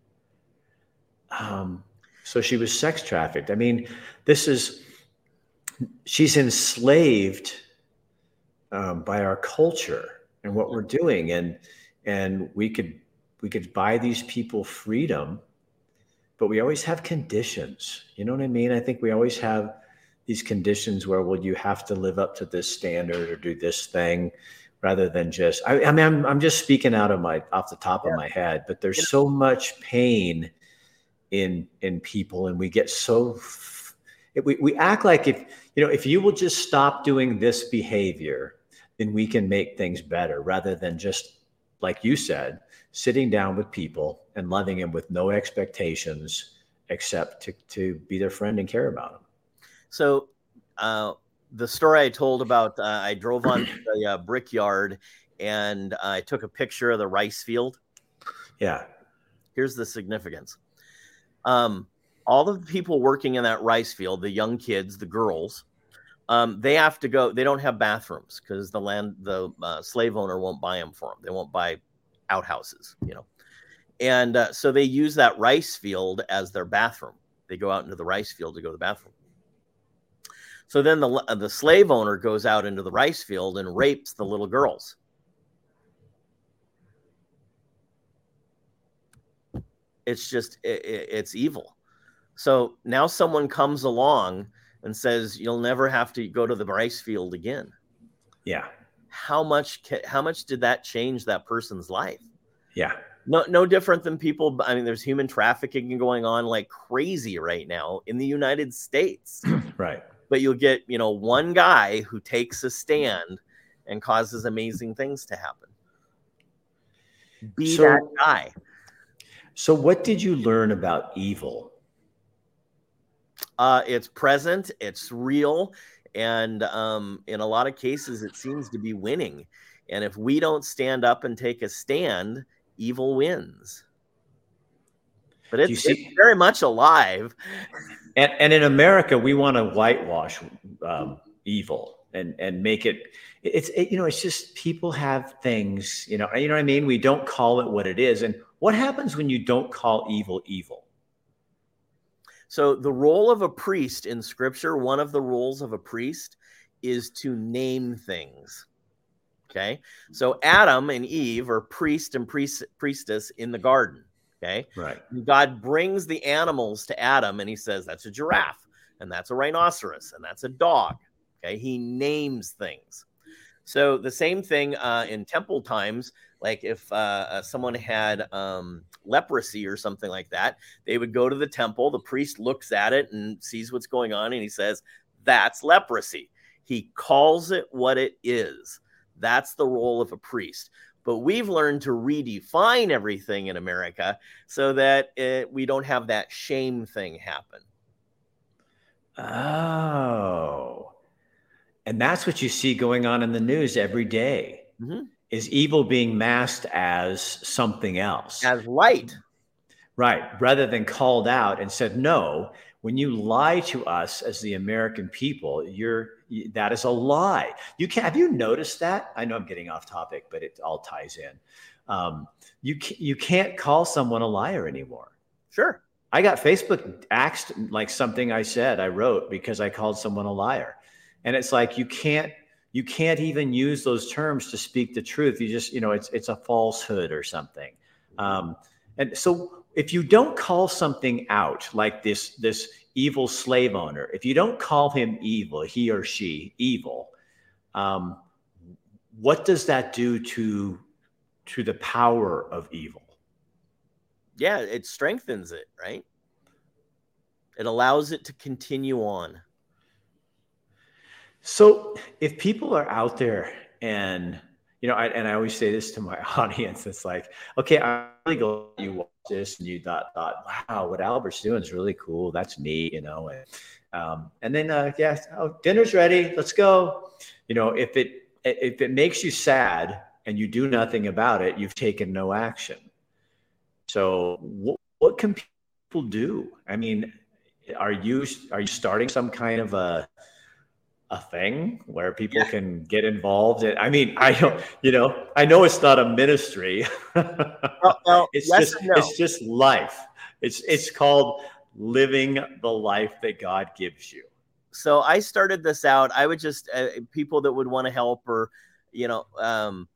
Um, so she was sex trafficked. I mean, this is, she's enslaved um, by our culture and what we're doing. And, and we could, we could buy these people freedom, but we always have conditions. You know what I mean? I think we always have these conditions where, well, you have to live up to this standard or do this thing rather than just, I, I mean, I'm, I'm just speaking out of my, off the top yeah. of my head, but there's so much pain in, in people. And we get so, we, we act like if, you know, if you will just stop doing this behavior, then we can make things better rather than just, like you said, sitting down with people and loving them with no expectations except to, to be their friend and care about them. So uh, the story I told about, uh, I drove on the uh, brickyard and I took a picture of the rice field. Yeah. Here's the significance. Um, all the people working in that rice field, the young kids, the girls, um, they have to go, they don't have bathrooms because the land, the uh, slave owner won't buy them for them. They won't buy outhouses, you know. And uh, so they use that rice field as their bathroom. They go out into the rice field to go to the bathroom. So then the, uh, the slave owner goes out into the rice field and rapes the little girls. It's just, it, it's evil. So now someone comes along and says, you'll never have to go to the rice field again. Yeah. How much, how much did that change that person's life? Yeah. No, no different than people. I mean, there's human trafficking going on like crazy right now in the United States. Right. But you'll get, you know, one guy who takes a stand and causes amazing things to happen. Be so, that guy. So what did you learn about evil? Uh, it's present. It's real. And um, in a lot of cases, it seems to be winning. And if we don't stand up and take a stand, evil wins. But it's, see, it's very much alive. And, and in America, we want to whitewash um, evil and, and make it, it's, it, you know, it's just people have things, you know, you know what I mean? We don't call it what it is. And what happens when you don't call evil evil? So the role of a priest in scripture, one of the roles of a priest is to name things. Okay. So Adam and Eve are priest and priest, priestess in the garden. Okay. Right. God brings the animals to Adam and he says, that's a giraffe. and that's a rhinoceros, and that's a dog. Okay, he names things. So the same thing uh, in temple times, like if uh, someone had um, leprosy or something like that, they would go to the temple, the priest looks at it and sees what's going on, and he says, that's leprosy. He calls it what it is. That's the role of a priest. But we've learned to redefine everything in America so that it, we don't have that shame thing happen. Oh. And that's what you see going on in the news every day, mm-hmm. is evil being masked as something else. As light. Right. Rather than called out and said, no, when you lie to us as the American people, you're that is a lie. You can't, have you noticed that? I know I'm getting off topic, but it all ties in. Um, you, you can't call someone a liar anymore. Sure. I got Facebook axed like something I said, I wrote because I called someone a liar. And it's like, you can't, you can't even use those terms to speak the truth. You just, you know, it's, it's a falsehood or something. Um, and so if you don't call something out, like this, this evil slave owner, if you don't call him evil, he or she evil, um, what does that do to, to the power of evil? Yeah, it strengthens it, right? It allows it to continue on. So if people are out there and, you know, I, and I always say this to my audience, it's like, okay, I'm really glad you watched this and you thought, thought, wow, what Albert's doing is really cool. That's neat, you know, and, um, and then, uh, yeah, oh, dinner's ready. Let's go. You know, if it, if it makes you sad and you do nothing about it, you've taken no action. So what, what can people do? I mean, are you, are you starting some kind of a, a thing where people yeah. can get involved in? I mean, I don't, you know, I know it's not a ministry. well, well, it's yes just, no. it's just life. It's, it's called living the life that God gives you. So I started this out. I would just, uh, people that would want to help, or, you know, um,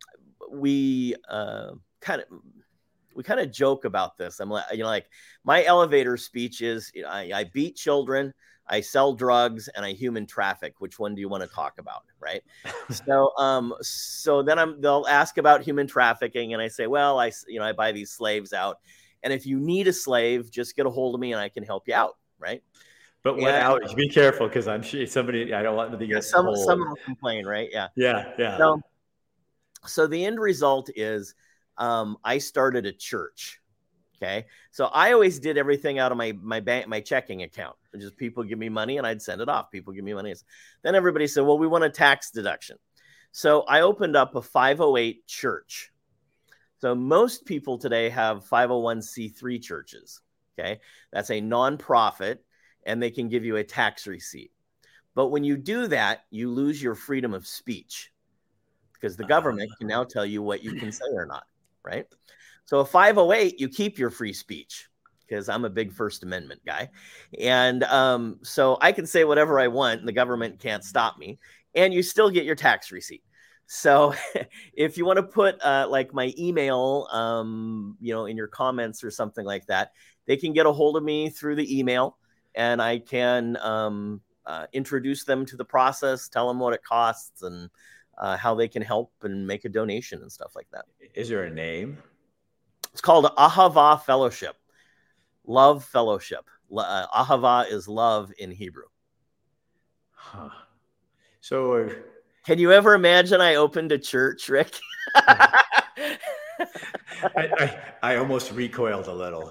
we uh, kind of, we kind of joke about this. I'm like, you know, like my elevator speech is, you know, I, I beat children, I sell drugs, and I human traffic. Which one do you want to talk about? Right. so, um, so then I'm, they'll ask about human trafficking. And I say, well, I, you know, I buy these slaves out. And if you need a slave, just get a hold of me and I can help you out. Right. But what out, be careful. Cause I'm sure somebody, I don't want them to get some, some will complain. Right. Yeah. Yeah. Yeah. So, so the end result is, um, I started a church. Okay. So I always did everything out of my, my bank, my checking account. Just people give me money and I'd send it off. People give me money. Then everybody said, well, we want a tax deduction. So I opened up a five oh eight church. So most people today have five oh one c three churches. Okay. That's a nonprofit and they can give you a tax receipt. But when you do that, you lose your freedom of speech because the government can now tell you what you can say or not. Right. So a five oh eight, you keep your free speech because I'm a big First Amendment guy. And um, so I can say whatever I want and the government can't stop me. And you still get your tax receipt. So if you want to put uh, like my email, um, you know, in your comments or something like that, they can get a hold of me through the email and I can um, uh, introduce them to the process, tell them what it costs and uh, how they can help and make a donation and stuff like that. Is there a name? It's called Ahava Fellowship, Love Fellowship. Uh, Ahava is love in Hebrew. Huh. So, uh, can you ever imagine I opened a church, Rick? I, I, I almost recoiled a little.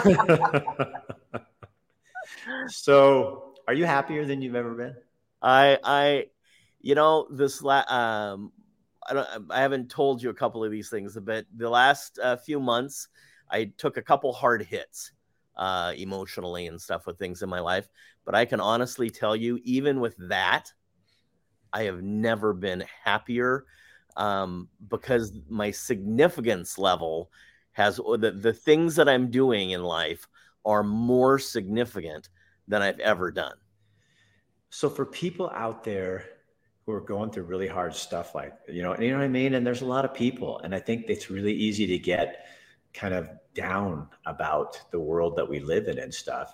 So, are you happier than you've ever been? I, I, you know, this la- um. I don't, I haven't told you a couple of these things, but the last uh, few months, I took a couple hard hits uh, emotionally and stuff with things in my life. But I can honestly tell you, even with that, I have never been happier um, because my significance level has the, the things that I'm doing in life are more significant than I've ever done. So for people out there who are going through really hard stuff, like, you know, you know what I mean? And there's a lot of people, and I think it's really easy to get kind of down about the world that we live in and stuff.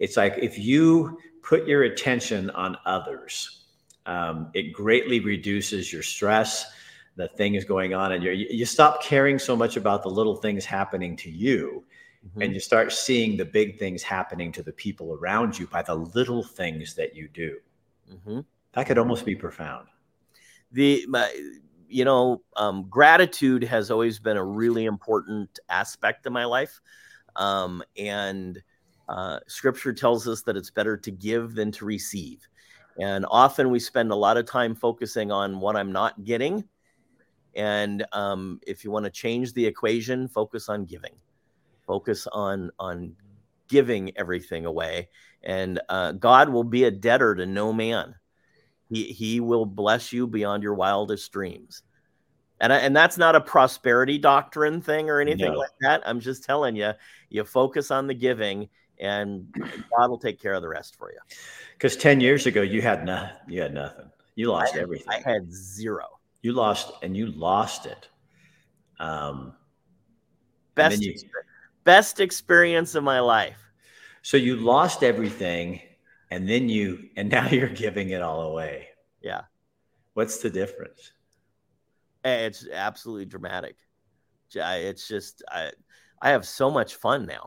It's like if you put your attention on others, um, it greatly reduces your stress, the things going on, and you you stop caring so much about the little things happening to you, mm-hmm. and you start seeing the big things happening to the people around you by the little things that you do. Mm-hmm. That could almost be profound. The, you know, um, gratitude has always been a really important aspect of my life. Um, and uh, scripture tells us that it's better to give than to receive. And often we spend a lot of time focusing on what I'm not getting. And um, if you want to change the equation, focus on giving. Focus on, on giving everything away. And uh, God will be a debtor to no man. He, he will bless you beyond your wildest dreams. And, and that's not a prosperity doctrine thing or anything no. like that. I'm just telling you, you focus on the giving and God will take care of the rest for you. Because ten years ago, you had nothing. You had nothing. You lost I had, everything. I had zero. You lost, and you lost it. Um, best, you, best experience of my life. So you lost everything, and then you, and now you're giving it all away. Yeah. What's the difference? It's absolutely dramatic. It's just, I, I have so much fun now.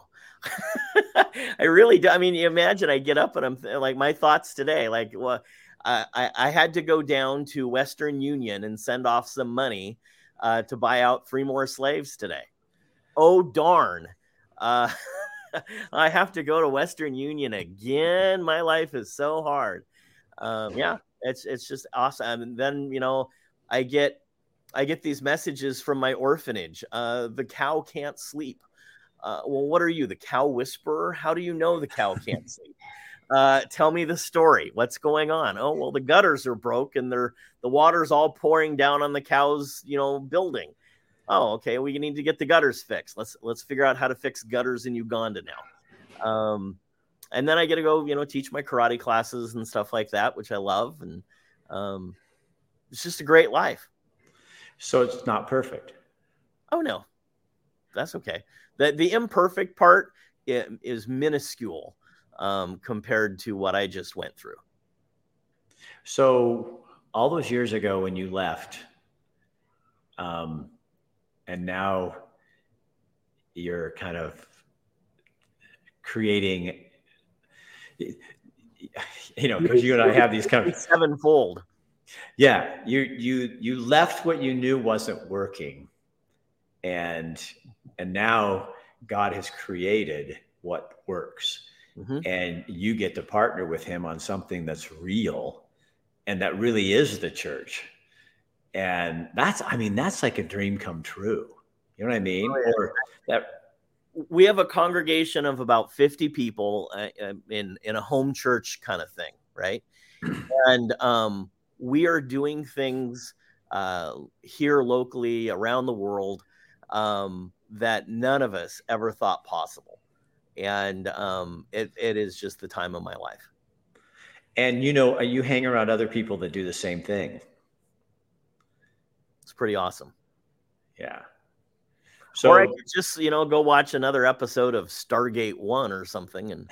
I really do. I mean, you imagine I get up and I'm th- like, my thoughts today, like, well, I, I had to go down to Western Union and send off some money uh, to buy out three more slaves today. Oh, darn. Uh, I have to go to Western Union again. My life is so hard. Um, yeah, it's, it's just awesome. And then, you know, I get, I get these messages from my orphanage. Uh, the cow can't sleep. Uh, well, what are you, the cow whisperer? How do you know the cow can't sleep? Uh, tell me the story. What's going on? Oh, well, the gutters are broke and they're, the water's all pouring down on the cow's, you know, building. Oh, okay. We need to get the gutters fixed. Let's, let's figure out how to fix gutters in Uganda now. Um, and then I get to go, you know, teach my karate classes and stuff like that, which I love. And um, it's just a great life. So it's not perfect. Oh, no, that's okay. The, the imperfect part is minuscule um, compared to what I just went through. So all those years ago when you left, um, and now you're kind of creating, you know, because you and I have these kind of sevenfold. Yeah, you you you left what you knew wasn't working, and and now God has created what works, mm-hmm. and you get to partner with Him on something that's real, and that really is the church, and that's I mean that's like a dream come true. You know what I mean? Oh, yeah. Or that we have a congregation of about fifty people uh, in in a home church kind of thing, right? And um. we are doing things uh, here locally around the world um, that none of us ever thought possible. And um, it, it is just the time of my life. And, you know, you hang around other people that do the same thing. It's pretty awesome. Yeah. So, or I could just, you know, go watch another episode of Stargate One or something and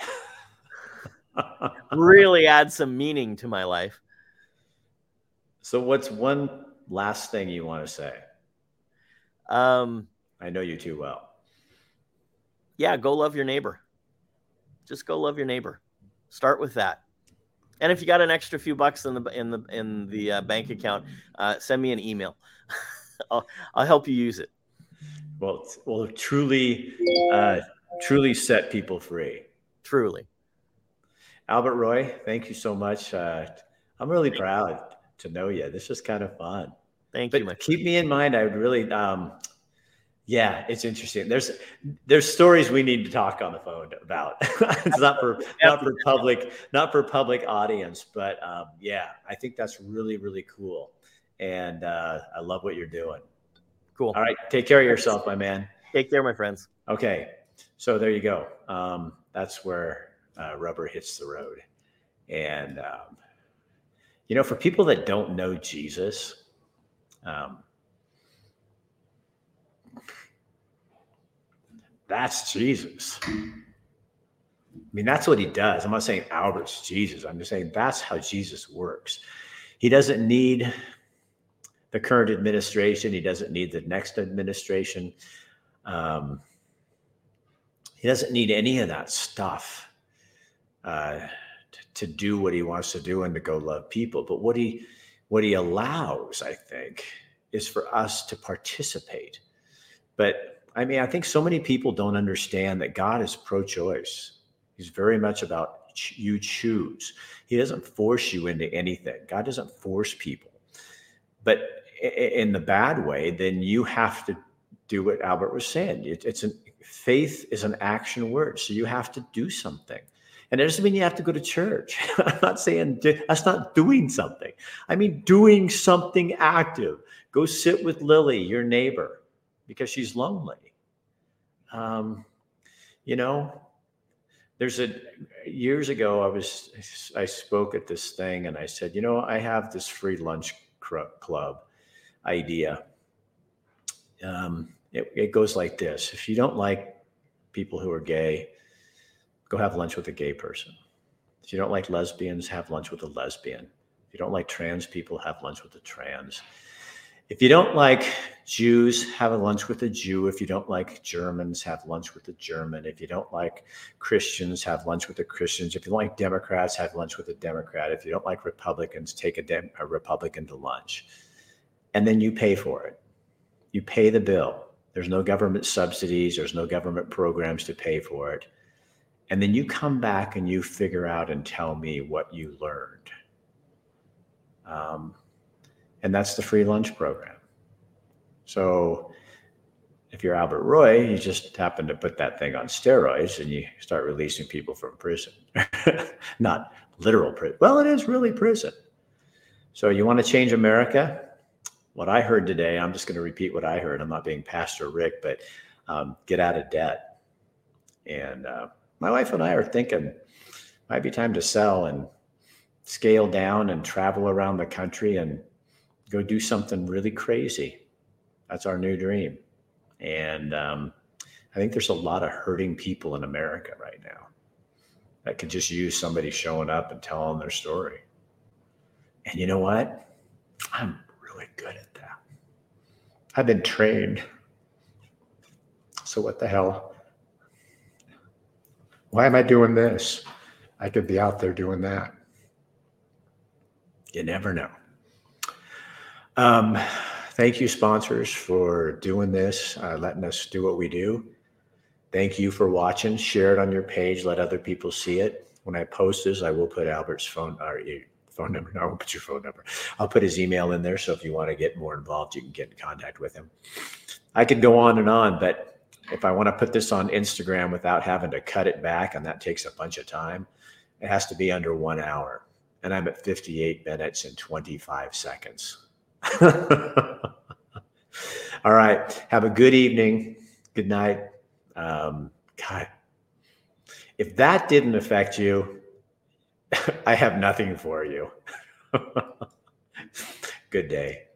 really add some meaning to my life. So what's one last thing you want to say? Um, I know you too well. Yeah, go love your neighbor. Just go love your neighbor. Start with that. And if you got an extra few bucks in the in the in the uh, bank account, uh, send me an email. I'll I'll help you use it. Well, well, truly, uh, truly set people free. Truly. Albert Roy, thank you so much. Uh, I'm really proud to know you. This is kind of fun. Thank but you. My keep me in mind. I would really, um, yeah, it's interesting. There's, there's stories we need to talk on the phone about. It's not for, not for public, not for public audience, but um, yeah, I think that's really, really cool. And uh, I love what you're doing. Cool. All right. Take care of yourself, my man. Take care, my friends. Okay. So there you go. Um, that's where uh, rubber hits the road. And, um, you know, for people that don't know Jesus, um, that's Jesus. mean, that's what he does. I'm not saying Albert's Jesus. I'm just saying that's how Jesus works. He doesn't need the current administration. He doesn't need the next administration. Um, he doesn't need any of that stuff uh, to, to do what he wants to do and to go love people. But what he, what he allows, I think, is for us to participate. But I mean, I think so many people don't understand that God is pro-choice. He's very much about ch- you choose. He doesn't force you into anything. God doesn't force people. But in the bad way, then you have to do what Albert was saying. It, it's an faith is an action word. So you have to do something. And it doesn't mean you have to go to church. I'm not saying do, that's not doing something. I mean, doing something active. Go sit with Lily, your neighbor, because she's lonely. Um, you know, there's a, years ago, I was, I spoke at this thing and I said, you know, I have this free lunch club idea. Um, it, it goes like this. If you don't like people who are gay, go have lunch with a gay person. If you don't like lesbians, have lunch with a lesbian. If you don't like trans people, have lunch with a trans. If you don't like Jews, have a lunch with a Jew. If you don't like Germans, have lunch with a German. If you don't like Christians, have lunch with the Christians. If you don't like Democrats, have lunch with a Democrat. If you don't like Republicans, take a, Dem- a Republican to lunch. And then you pay for it. You pay the bill. There's no government subsidies. There's no government programs to pay for it. And then you come back and you figure out and tell me what you learned. Um, And that's the free lunch program. So if you're Albert Roy, you just happen to put that thing on steroids and you start releasing people from prison. Not literal prison. Well, it is really prison. So you want to change America? What I heard today, I'm just going to repeat what I heard. I'm not being Pastor Rick, but um, get out of debt. And uh, my wife and I are thinking might be time to sell and scale down and travel around the country and go do something really crazy. That's our new dream. And um, I think there's a lot of hurting people in America right now that could just use somebody showing up and telling their story. And you know what? I'm really good at that. I've been trained. So what the hell? Why am I doing this? I could be out there doing that. You never know. Um, thank you, sponsors, for doing this, uh, letting us do what we do. Thank you for watching. Share it on your page. Let other people see it. When I post this, I will put Albert's phone or phone number. No, I won't put your phone number. I'll put his email in there. So if you want to get more involved, you can get in contact with him. I could go on and on, but if I want to put this on Instagram without having to cut it back, and that takes a bunch of time, it has to be under one hour. And I'm at fifty-eight minutes and twenty-five seconds. All right. Have a good evening. Good night. Um, God, if that didn't affect you, I have nothing for you. Good day.